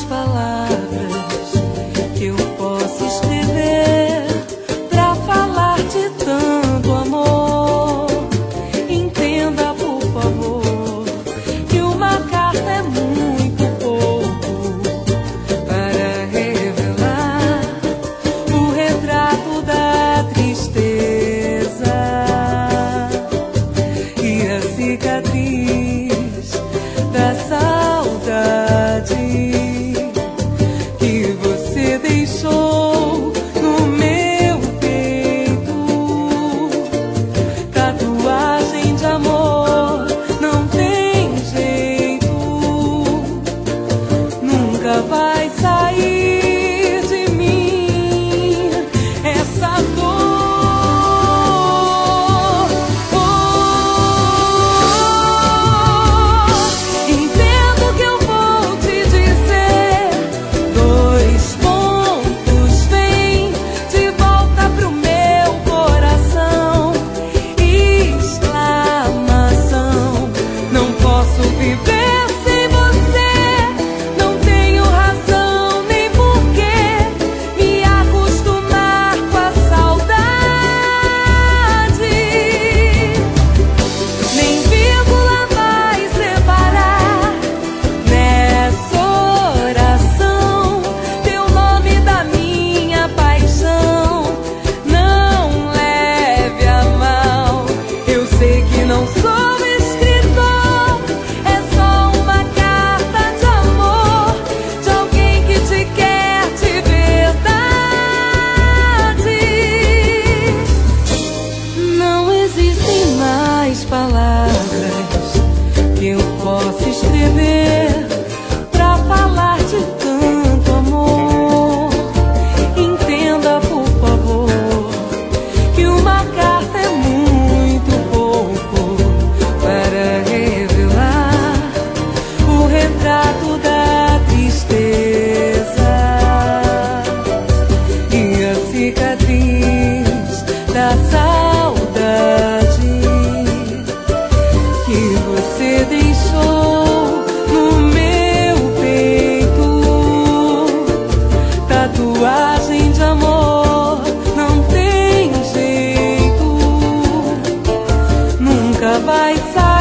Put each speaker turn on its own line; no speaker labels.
mais palavras que eu possa escrever pra falar de tanto amor. Entenda, por favor, que uma carta é muito pouco para revelar o retrato da tristeza e a cicatriz da saudade que você deixou no meu peito. Tatuagem de amor não tem jeito, nunca vai sair de mim essa dor. Entendo o que eu vou te dizer. Dois pontos vêm de volta pro meu coração. Exclamação: não posso viver sem você. Não tenho razão nem porquê me acostumar com a saudade. Nem vírgula vai separar nessa oração teu nome da minha paixão. Não leve a mal, eu sei que não sou escritor, é só uma carta de amor de alguém que te quer de verdade. Não existem mais palavras que eu possa escrever pra falar de tanto amor. Entenda, por favor, que uma carta é muito pouco para revelar o retrato da tristeza e a cicatriz da saudade que você deixou no meu peito. Tatuagem de amor não tem jeito, nunca vai sair